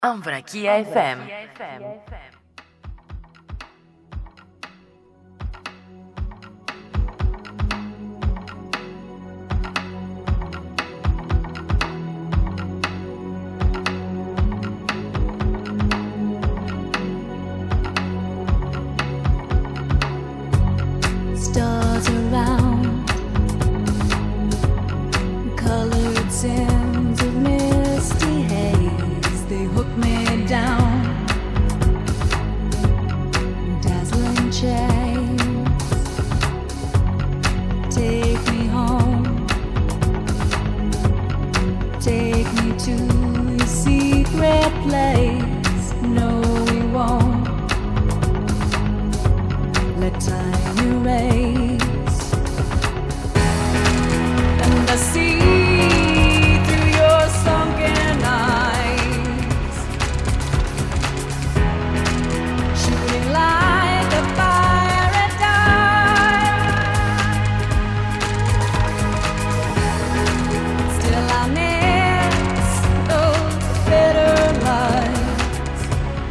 Αμβρακία FM. Stars around, colored sands of misty haze, they hook me down, dazzling chains, take me home, take me to your secret place. No, we won't let time erase. And I see through your sunken eyes, shooting like a fire at dawn. Still I miss those bitter lights,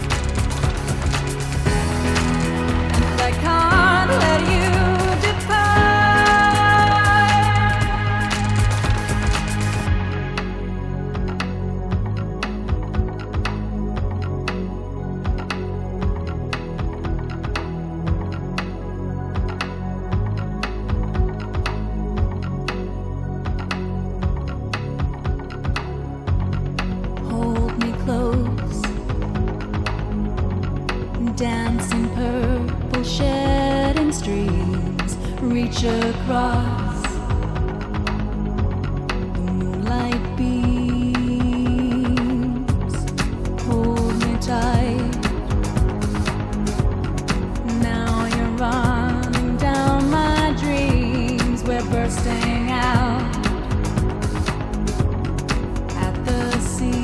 and I can't let you dancing purple shedding streams reach across the moonlight beams. Hold me tight, now you're running down my dreams. We're bursting out at the sea.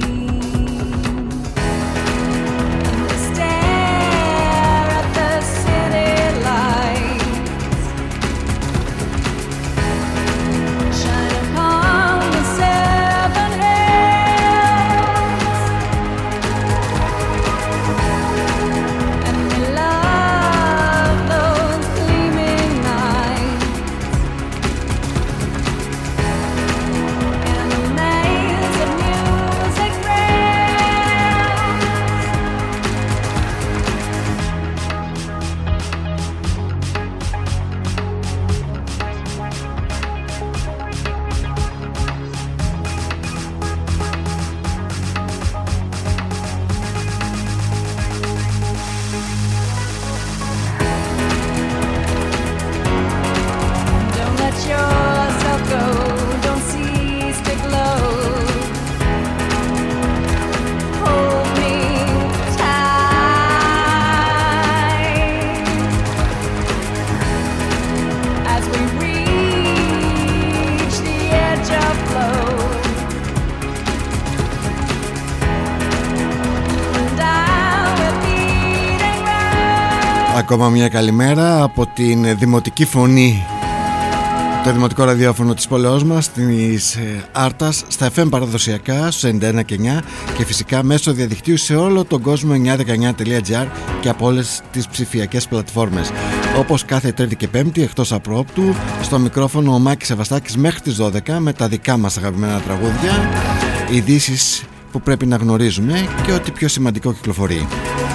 Ακόμα μια καλημέρα από την Δημοτική Φωνή, το δημοτικό ραδιόφωνο της πόλεως μας, της Άρτας, στα FM παραδοσιακά στους 91 και 9 και φυσικά μέσω διαδικτύου σε όλο τον κόσμο 919.gr και από όλες τις ψηφιακές πλατφόρμες. Όπως κάθε Τρίτη και Πέμπτη, εκτός απρόπτου, στο μικρόφωνο ο Μάκης Σεβαστάκης μέχρι τις 12 με τα δικά μας αγαπημένα τραγούδια, ειδήσεις που πρέπει να γνωρίζουμε και ό,τι πιο σημαντικό κυκλοφορεί.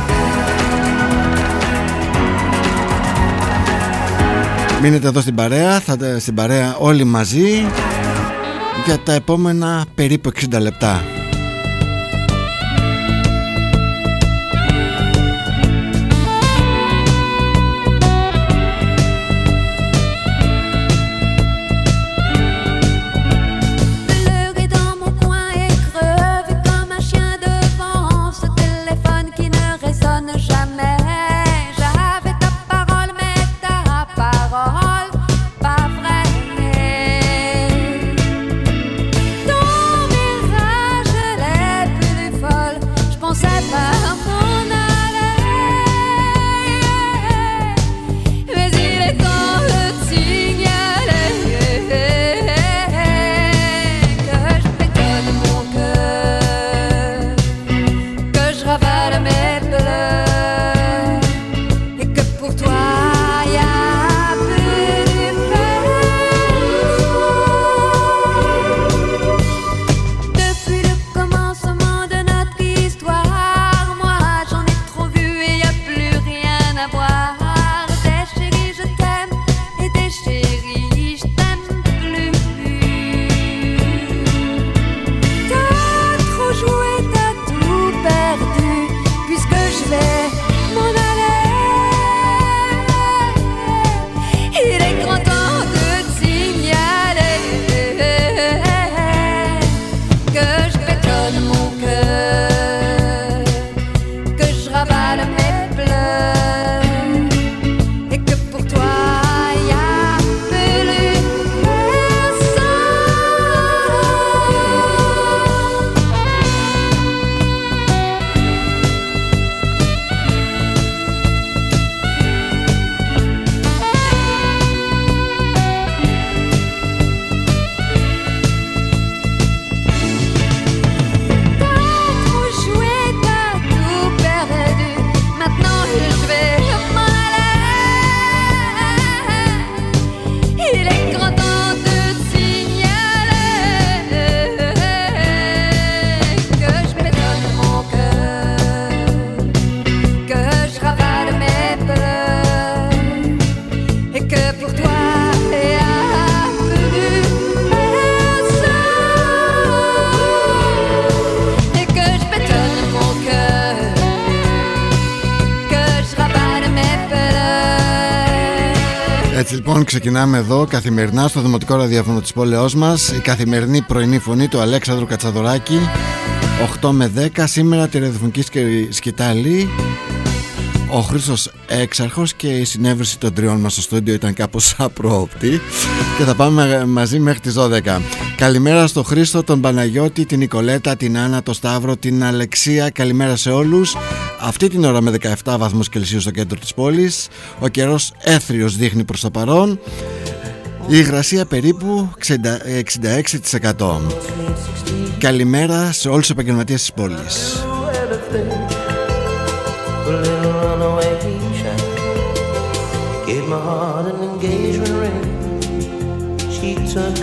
Μείνετε εδώ στην παρέα, στην παρέα όλοι μαζί για τα επόμενα περίπου 60 λεπτά. Ton visage Έτσι λοιπόν ξεκινάμε εδώ καθημερινά στο δημοτικό ραδιόφωνο της πόλεως μας, η καθημερινή πρωινή φωνή του Αλέξανδρου Κατσαδωράκη, 8 με 10. Σήμερα τη ραδιοφωνική σκητάλη ο Χρήστος Έξαρχος και η συνέβρεση των τριών μας στο στούντιο ήταν κάπως απρόοπτη και θα πάμε μαζί μέχρι τις 12. Καλημέρα στο Χρήστο, τον Παναγιώτη, την Νικολέτα, την Άννα, τον Σταύρο, την Αλεξία. Καλημέρα σε όλους. Αυτή την ώρα με 17 βαθμούς Κελσίου στο κέντρο της πόλης. Ο καιρός έθριος δείχνει προς το παρόν. Η υγρασία περίπου 66%. Καλημέρα σε όλους τους επαγγελματίες της πόλης. Gave my heart an engagement ring. She took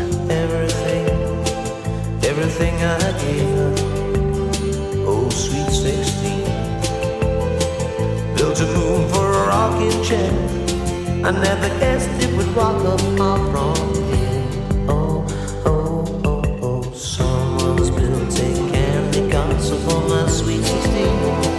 everything I gave her. Oh, sweet 16. Built a moon for a rocking chair. I never guessed it would rock up my prom here. Oh, oh, oh, oh. Someone's built a candy castle for my sweet 16.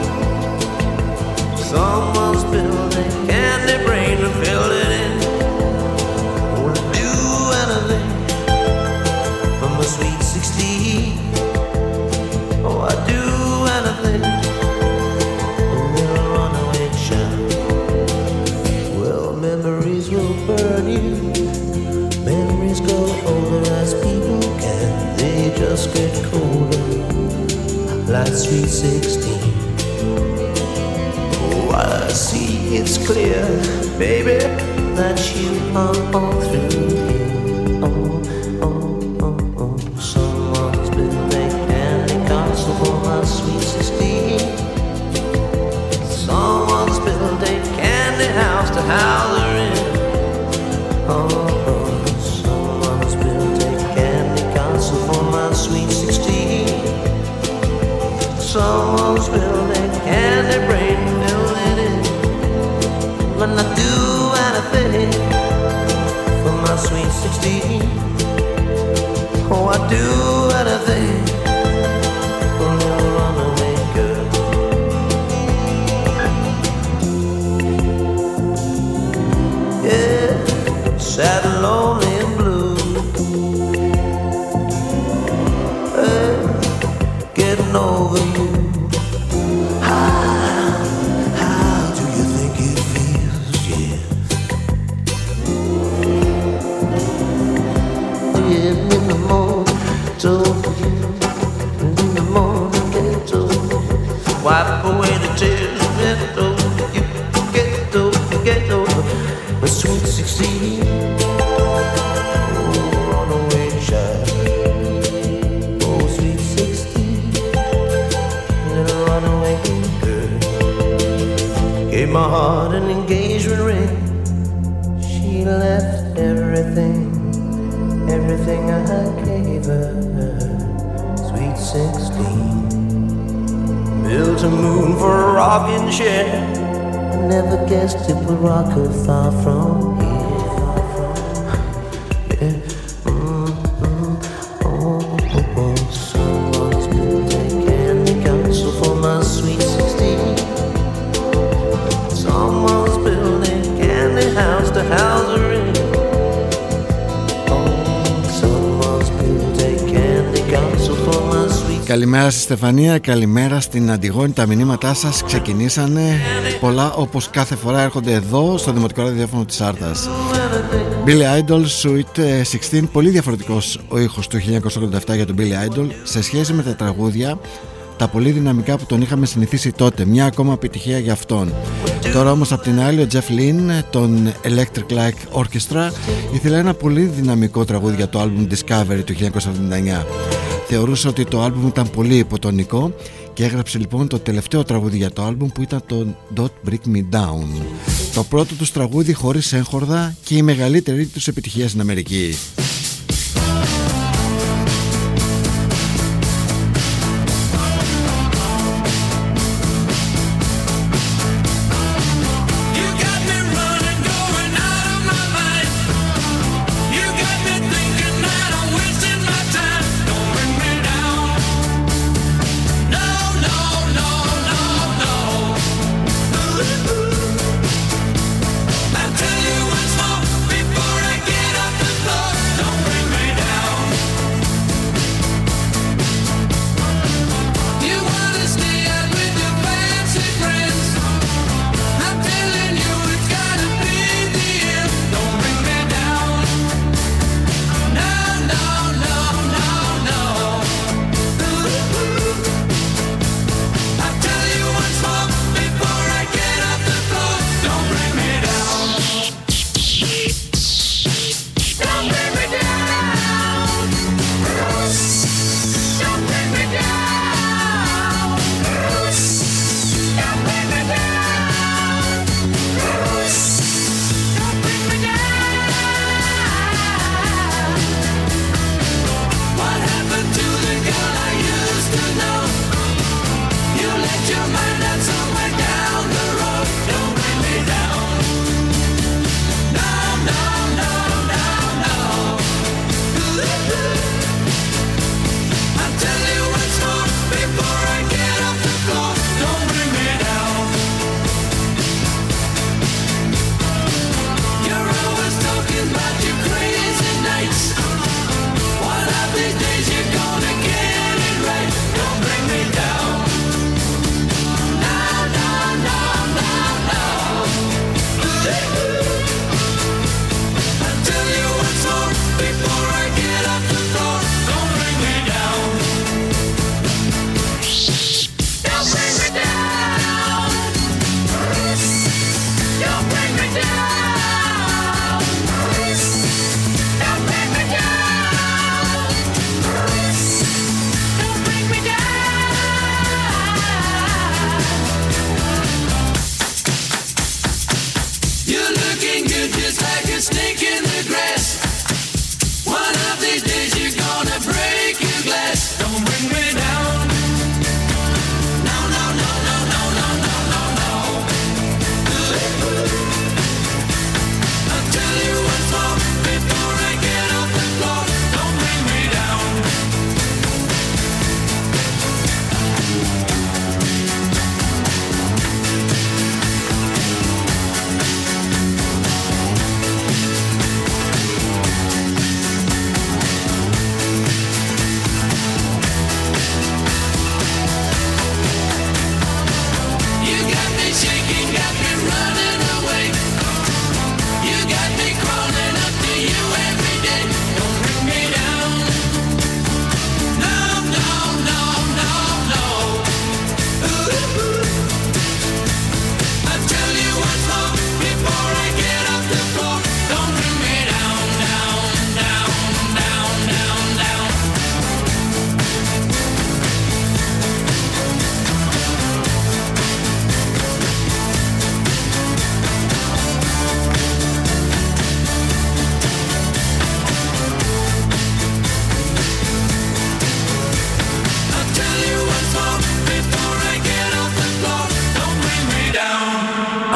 Someone's built a candy brain and filled it in. Would do anything for my sweet 16. Oh, I'd do anything. A little runaway child. Well, memories will burn you. Memories go older as people can. They just get colder, like sweet 16. I see it's clear, baby, that you are all through here. Oh, oh, oh, oh. Someone's built a candy castle for my sweet 16. Someone's built a candy house to house her in. Oh, oh. Someone's built a candy castle for my sweet 16. Someone's built a candy brain. When I do anything for my sweet 16. Oh, I do anything for a little runaway girl. Yeah, sad and lonely and blue. Hey, getting over you. Wipe away the tears, get over you, get over my sweet 16. Oh, runaway child, oh sweet 16, little runaway girl. Gave my heart an engagement ring. She left everything I gave her, sweet 16. Built a moon for a rocking chair. I never guessed it would rock her far from here. Yeah. Oh, oh, oh. Someone's built a candy castle for my sweet 16. Someone's built a candy house to house her in. Oh, someone's built a candy castle for my sweet. Καλημέρα στη Στεφανία, καλημέρα στην Αντιγόνη. Τα μηνύματά σας ξεκινήσανε. Πολλά όπως κάθε φορά έρχονται εδώ στο δημοτικό ραδιόφωνο της Άρτας. Billy Idol, Sweet 16. Πολύ διαφορετικός ο ήχος του 1987 για τον Billy Idol σε σχέση με τα τραγούδια, τα πολύ δυναμικά που τον είχαμε συνηθίσει τότε. Μια ακόμα επιτυχία για αυτόν. Τώρα όμως απ' την άλλη ο Jeff Lynne, τον Electric Light Orchestra, ήθελε ένα πολύ δυναμικό τραγούδι για το album Discovery του 1979. Θεωρούσε ότι το άλμπουμ ήταν πολύ υποτονικό και έγραψε λοιπόν το τελευταίο τραγούδι για το άλμπουμ που ήταν το Don't Break Me Down. Το πρώτο τους τραγούδι χωρίς έγχορδα και η μεγαλύτερη τους επιτυχία στην Αμερική. I'll tell you once more.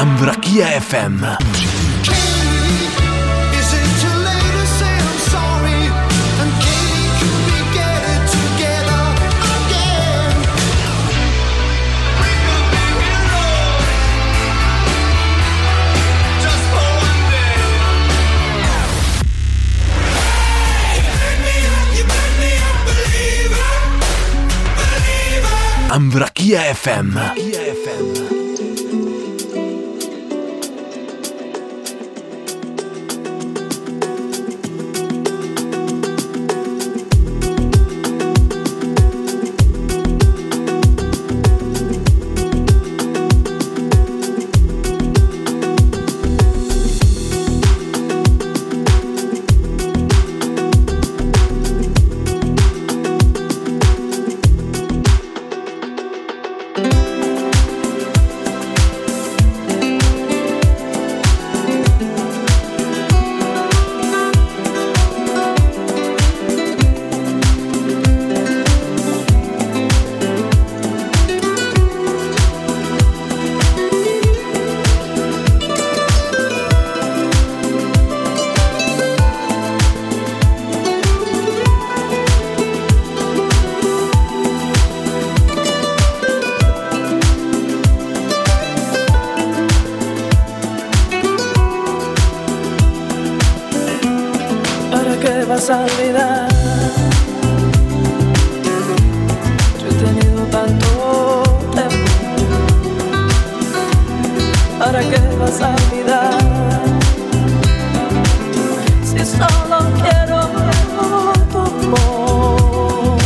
Ambrakia FM. Ambrakia FM. Vas a olvidar. Yo he tenido tanto tiempo. ¿Para qué vas a olvidar? Si solo quiero tu amor.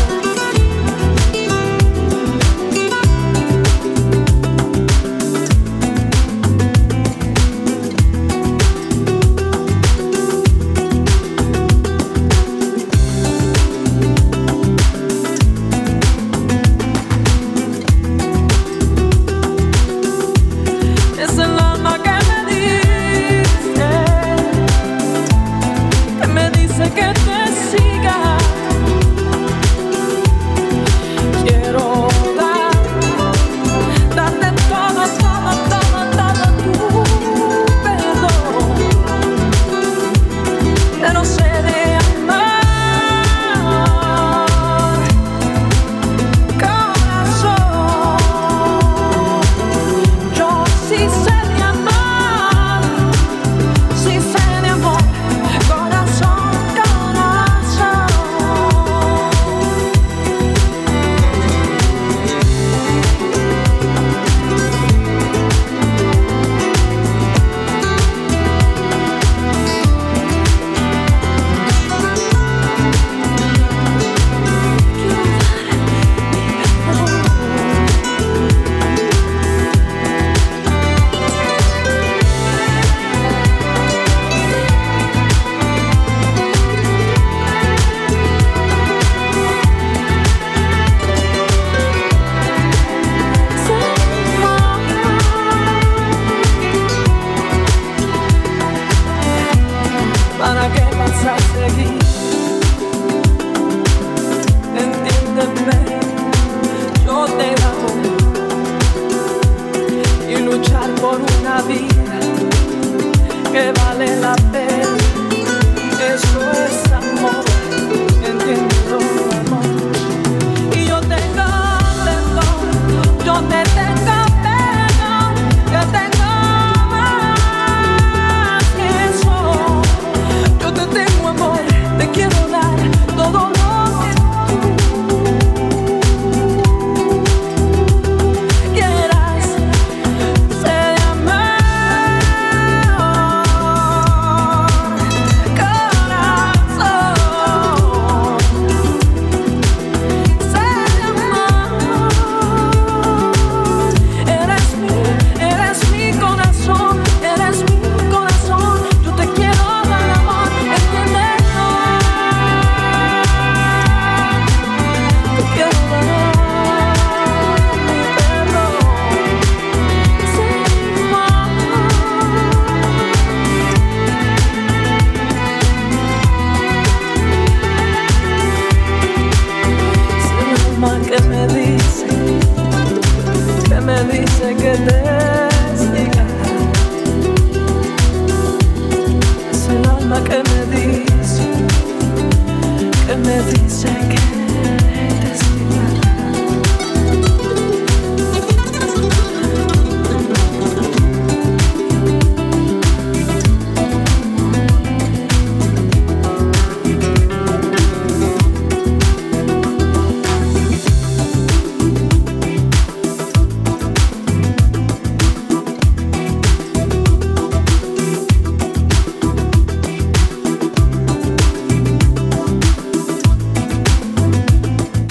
me dice que te siga.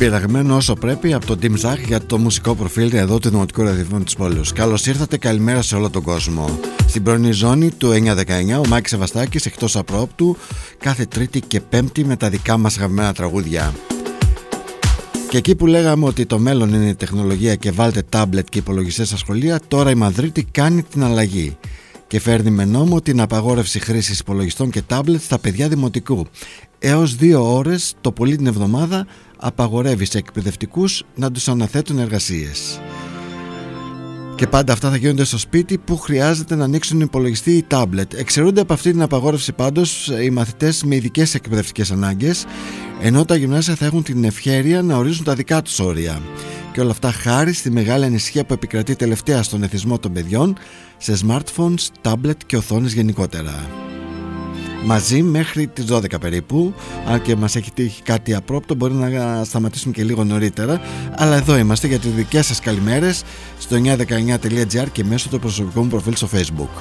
πειραγμένο όσο πρέπει από τον Team Zach για το μουσικό προφίλ εδώ του Δημοτικού Ραδιοφώνου της πόλης. Καλώς ήρθατε, καλημέρα σε όλο τον κόσμο. Στην πρωινή ζώνη του 919 ο Μάκης Σεβαστάκης εκτός απρόπτου κάθε Τρίτη και Πέμπτη με τα δικά μας αγαπημένα τραγούδια. Και εκεί που λέγαμε ότι το μέλλον είναι η τεχνολογία και βάλτε τάμπλετ και υπολογιστές στα σχολεία, τώρα η Μαδρίτη κάνει την αλλαγή και φέρνει με νόμο την απαγόρευση χρήσης υπολογιστών και τάμπλετ στα παιδιά δημοτικού. Έως 2 ώρες το πολύ την εβδομάδα απαγορεύει σε εκπαιδευτικούς να τους αναθέτουν εργασίες. Και πάντα αυτά θα γίνονται στο σπίτι που χρειάζεται να ανοίξουν υπολογιστή ή τάμπλετ. Εξαιρούνται από αυτή την απαγόρευση πάντως οι μαθητές με ειδικές εκπαιδευτικές ανάγκες, ενώ τα γυμνάσια θα έχουν την ευχέρεια να ορίζουν τα δικά τους όρια. Και όλα αυτά χάρη στη μεγάλη ανησυχία που επικρατεί τελευταία στον εθισμό των παιδιών σε smartphones, τάμπλετ και οθόνες γενικότερα. Μαζί μέχρι τις 12 περίπου, αν και μας έχει τύχει κάτι απρόπτο μπορεί να σταματήσουμε και λίγο νωρίτερα, αλλά εδώ είμαστε για τις δικές σας καλημέρες στο 919.gr και μέσω του προσωπικού μου προφίλ στο Facebook.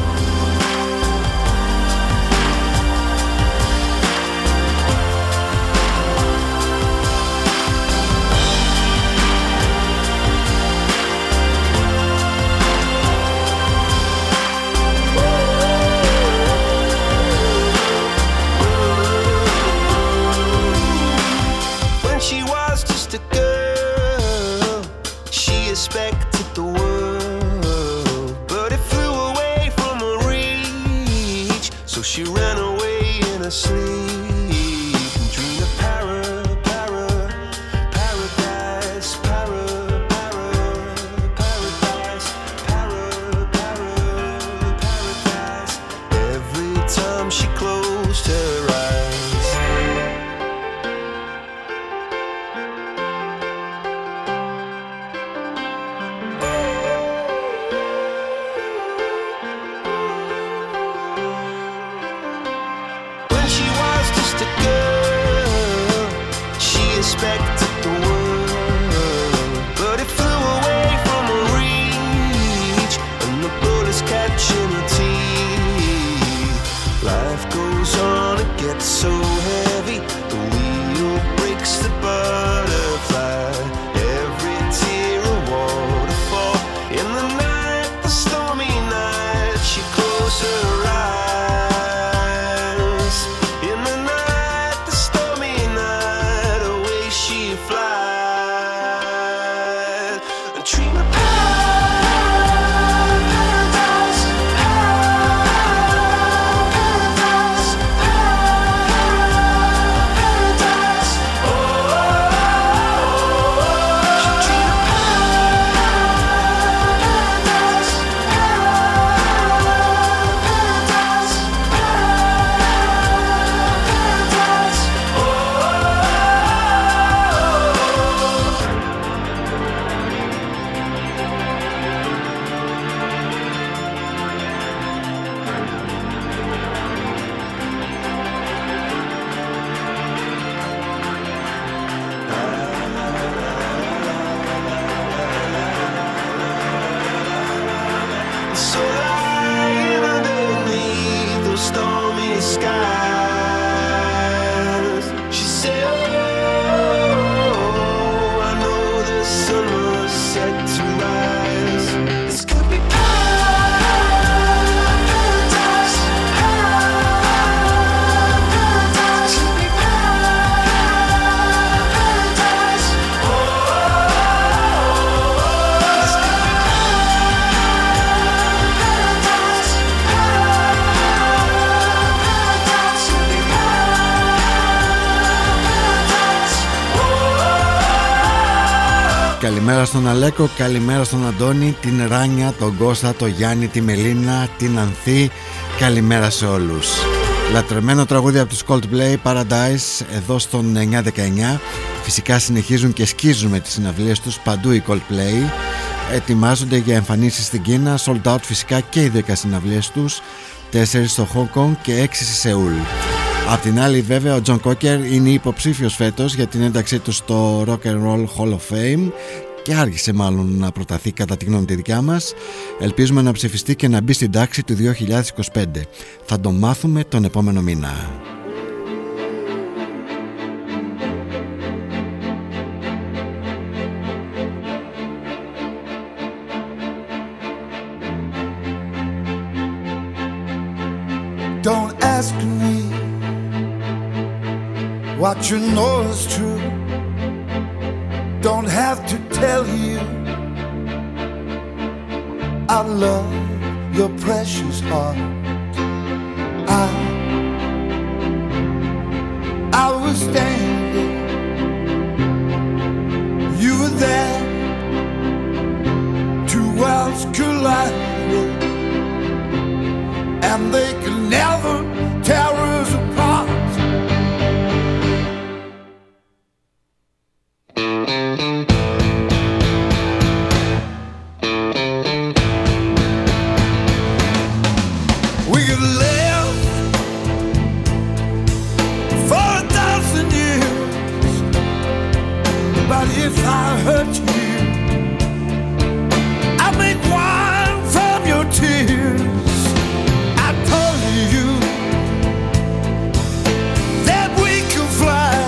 Καλημέρα στον Αλέκο, καλημέρα στον Αντώνη, την Ράνια, τον Κώστα, τον Γιάννη, τη Μελίνα, την Ανθή. Καλημέρα σε όλους. Λατρεμένο τραγούδι από τους Coldplay, Paradise, εδώ στον 919. Φυσικά συνεχίζουν και σκίζουν με τις συναυλίες τους παντού οι Coldplay. Ετοιμάζονται για εμφανίσεις στην Κίνα, sold out φυσικά και οι 10 συναυλίες τους, 4 στο Hong Kong και 6 στη Σεούλ. Απ' την άλλη βέβαια ο John Cocker είναι υποψήφιος φέτος για την ένταξή του στο Rock and Roll Hall of Fame και άργησε μάλλον να προταθεί κατά τη γνώμη τη δικιά μας. Ελπίζουμε να ψηφιστεί και να μπει στην τάξη του 2025. Θα το μάθουμε τον επόμενο μήνα. Don't ask me what you know is true. Don't have to tell you I love your precious heart. I was standing, you were there, two worlds collided, and they could never tear us apart. We could live for 1,000 years, but if I hurt you, I make wine from your tears. I told you that we can fly,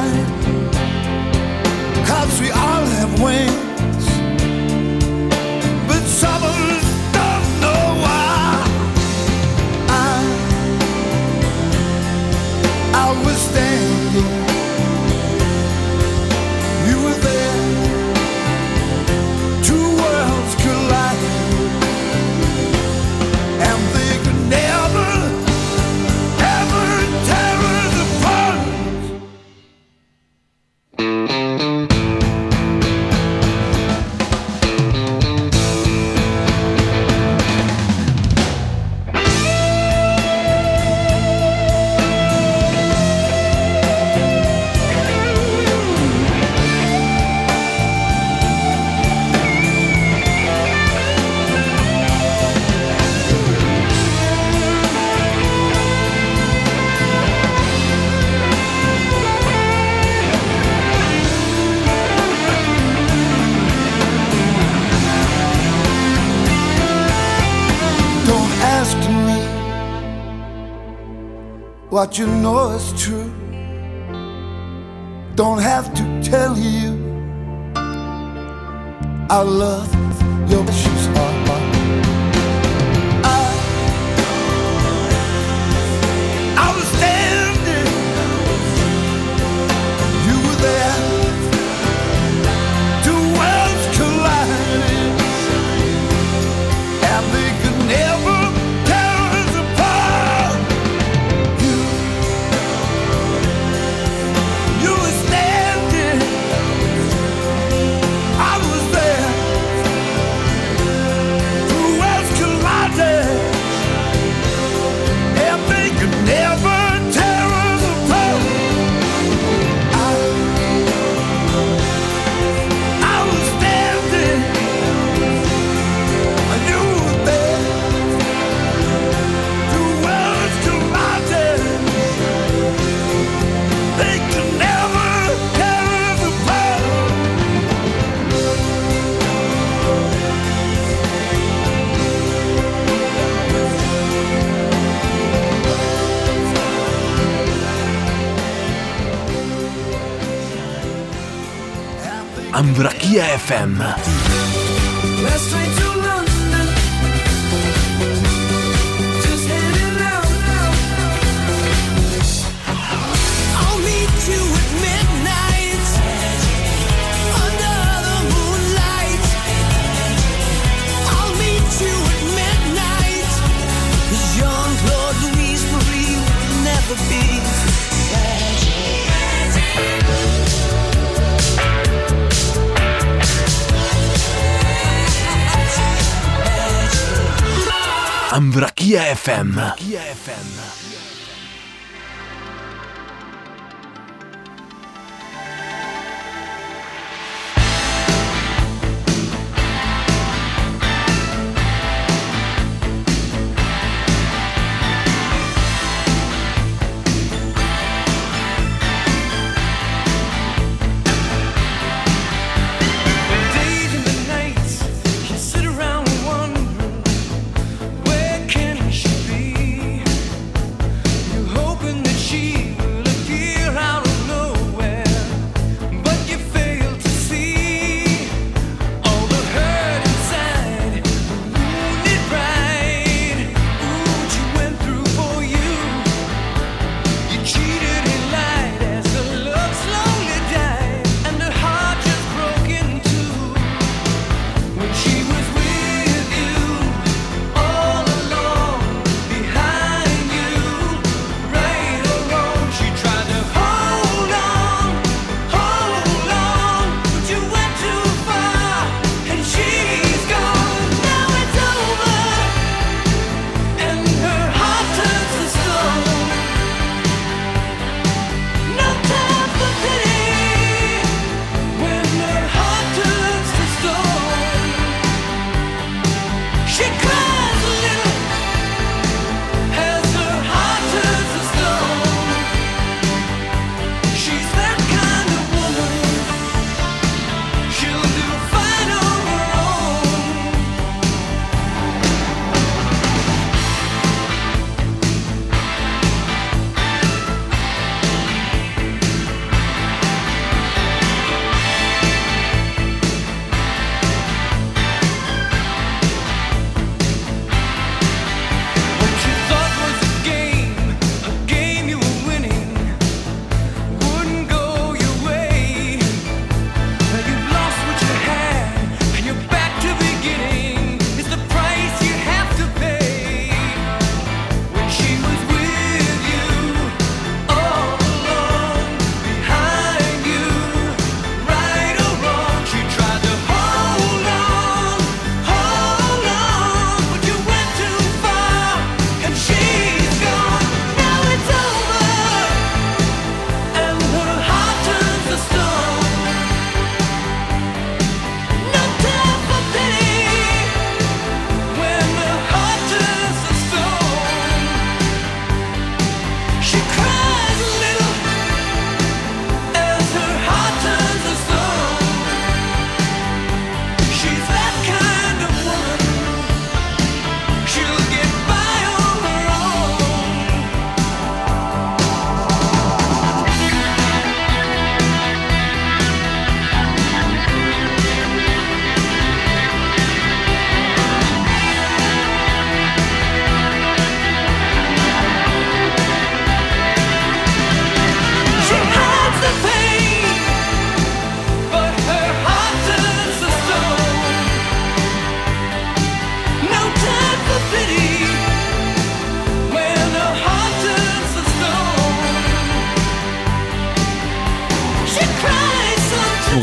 'cause we all have wings, but some of us don't know why. I was standing, you were there, two worlds collided, and they could never, ever tear us apart. Don't ask me what you know is true. Don't have to tell you I love your precious heart. I was standing, you were there, two worlds colliding, and they could never tear us apart. You were standing, I was there, two worlds colliding, and they could never tear us apart. I was standing, and you were there, two worlds colliding, they could never tear us apart. Αμβρακία FM. Let's train to London. Just heading out. I'll meet you at midnight under the moonlight. I'll meet you at midnight, 'cause Jean-Claude Louise Marie will never be Αμβρακία FM. Sit around wondering where can she be?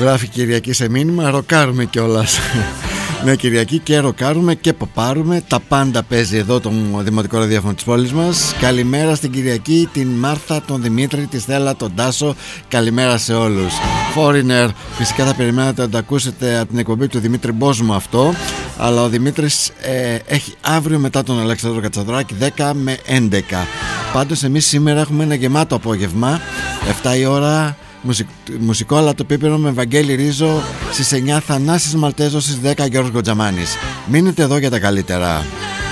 γράφει Κυριακή σε μήνυμα. Ροκάρουμε κιόλας. Ναι, Κυριακή και ροκάρουμε και ποπάρουμε. Τα πάντα παίζει εδώ το Δημοτικό Ραδιόφωνο της πόλης μας. Καλημέρα στην Κυριακή, την Μάρθα, τον Δημήτρη, τη Στέλλα, τον Τάσο. Καλημέρα σε όλους. Foreigner, φυσικά θα περιμένετε να το ακούσετε από την εκπομπή του Δημήτρη Μπόσμου αυτό. Αλλά ο Δημήτρης έχει αύριο μετά τον Αλέξανδρο Κατσαδράκη 10 με 11. Πάντως εμείς σήμερα έχουμε ένα γεμάτο απόγευμα. 7 η ώρα μουσικό αλλά το πίπερο με Βαγγέλη Ρίζο. Στις 9 Θανάσης Μαλτέζος, στις 10 Γιώργος Γκοτζαμάνης. Μείνετε εδώ για τα καλύτερα.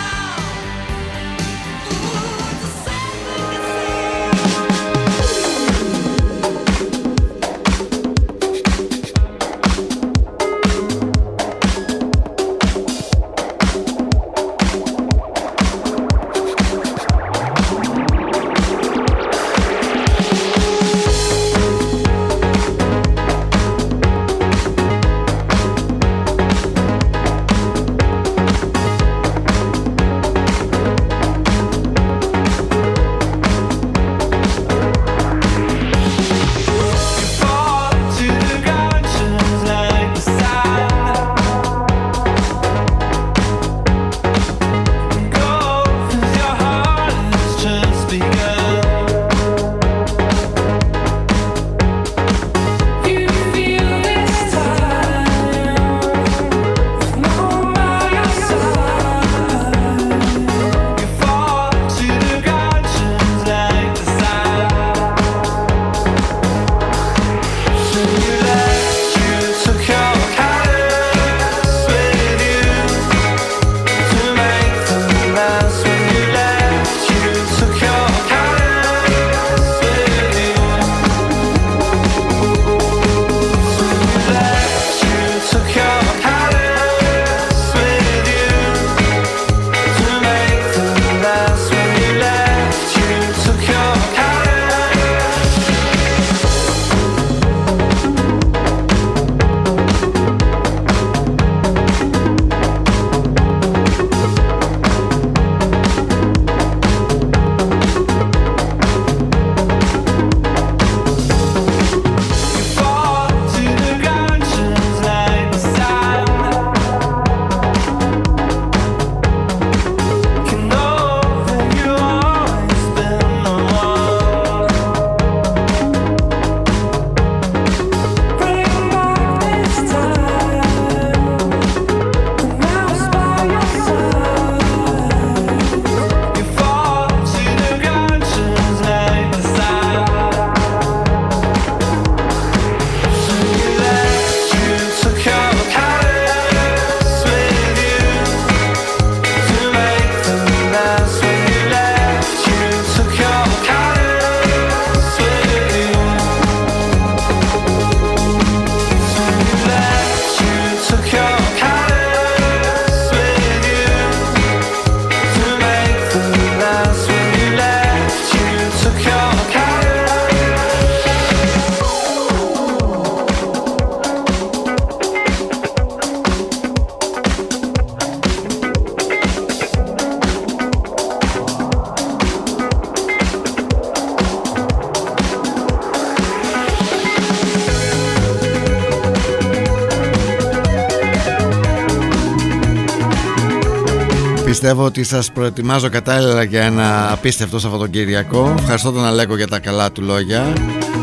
Πιστεύω ότι σας προετοιμάζω κατάλληλα για ένα απίστευτο Σαββατοκύριακο. Ευχαριστώ τον Αλέκο για τα καλά του λόγια.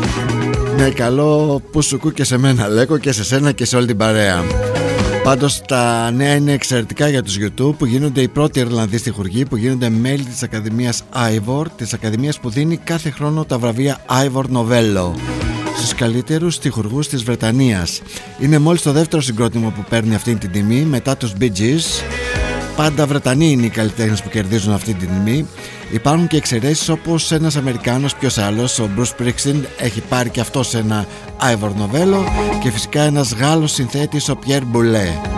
Ναι, καλό που σου κου και σε μένα, Αλέκο, και σε σένα και σε όλη την παρέα. Πάντως τα νέα είναι εξαιρετικά για τους YouTube, που γίνονται οι πρώτοι Ιρλανδοί στιχουργοί, που γίνονται μέλη της Ακαδημίας Ivor, της Ακαδημίας που δίνει κάθε χρόνο τα βραβεία Ivor Novello στους καλύτερους στιχουργούς της Βρετανίας. Είναι μόλις το δεύτερο συγκρότημα που παίρνει αυτή την τιμή μετά τους Bee Gees. Πάντα Βρετανοί είναι οι καλλιτέχνες που κερδίζουν αυτή την τιμή. Υπάρχουν και εξαιρέσεις, όπως ένας Αμερικάνος, ποιος άλλος, ο Bruce Springsteen, έχει πάρει και αυτός ένα Ivor Novello, και φυσικά ένας Γάλλος συνθέτης, ο Pierre Boulez.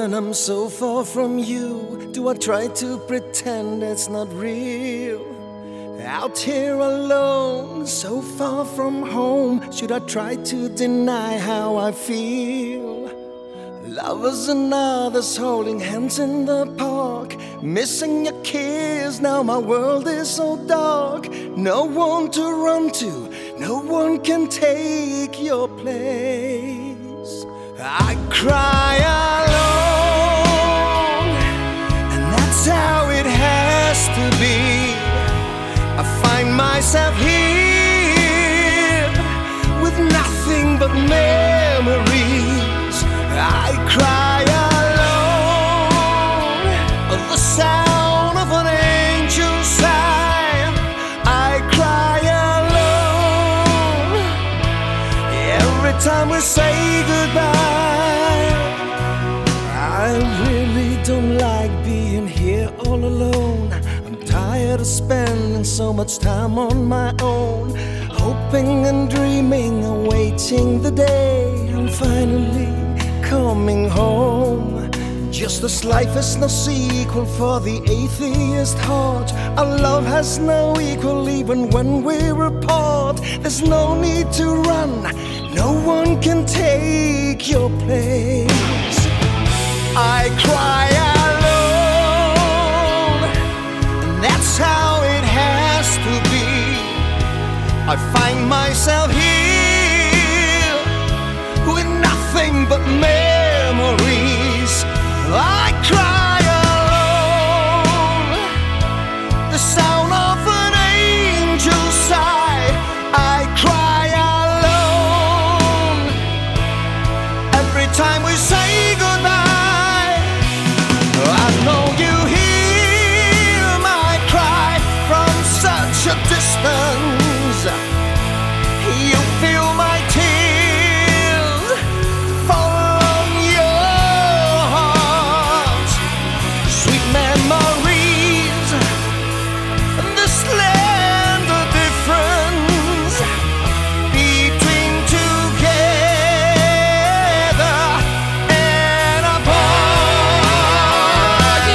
when I'm so far from you? Do I try to pretend it's not real? Out here alone, so far from home, should I try to deny how I feel? Lovers and others holding hands in the park, missing your kiss, now my world is so dark. No one to run to, no one can take your place. I cry alone, and that's how it has to be. I find myself here with nothing but memories. I cry alone, the sound of an angel's sigh. I cry alone, every time we say goodbye. I really don't like being here all alone. I'm tired of spending so much time on my own, hoping and dreaming, awaiting the day I'm finally coming home. Just as life is no sequel for the atheist heart, our love has no equal even when we're apart. There's no need to run, no one can take your place. I cry alone, and that's how it has to be. I find myself here with nothing but memories. I cry alone, the sound of an angel's sigh. I cry alone, every time we say goodbye. I know you hear my cry from such a distance. You feel my tears fall on your heart. Sweet memories, the slender difference between together and apart.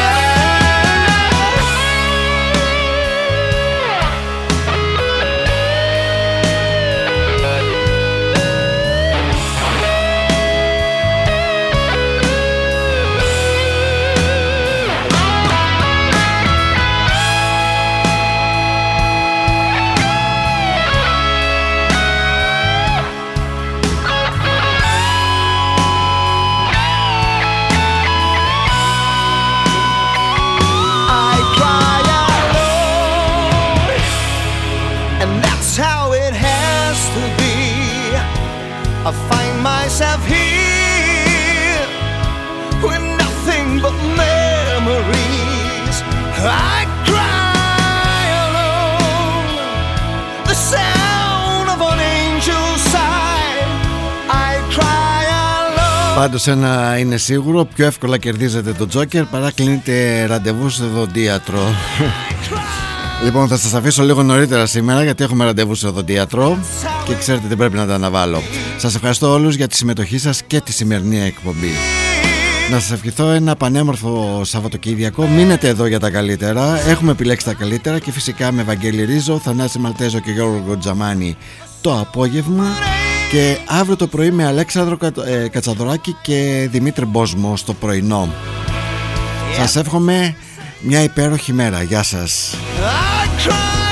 I cry alone, and that's how it has to be. I find myself here with nothing but memories. I cry alone, the sound of an angel's sigh. I cry alone. Πάντως ένα είναι σίγουρο, πιο εύκολα κερδίζετε το Τζόκερ παρά κλείνετε ραντεβού σε δοντίατρο. Λοιπόν, θα σας αφήσω λίγο νωρίτερα σήμερα γιατί έχουμε ραντεβού σε δοντίατρο και ξέρετε τι πρέπει να τα αναβάλω. Σας ευχαριστώ όλους για τη συμμετοχή σας και τη σημερινή εκπομπή. Να σας ευχηθώ ένα πανέμορφο Σαββατοκύριακο. Μείνετε εδώ για τα καλύτερα. Έχουμε επιλέξει τα καλύτερα και φυσικά με Βαγγέλη Ρίζο, Θανάση Μαλτέζο και Γιώργο Τζαμάνι το απόγευμα. Και αύριο το πρωί με Αλέξανδρο Κατσαδωράκη και Δημήτρη Μπόσμο στο πρωινό. Σας εύχομαι μια υπέροχη μέρα. Γεια σας.